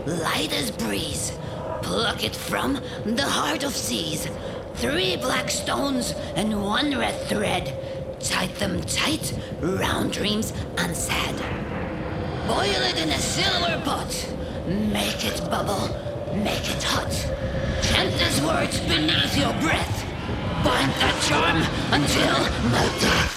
light as breeze. Pluck it from the heart of seas. 3 black stones and 1 red thread. Tie them tight round dreams unsad. Boil it in a silver pot. Make it bubble, make it hot. Chant these words beneath your breath. Bind that charm until my death.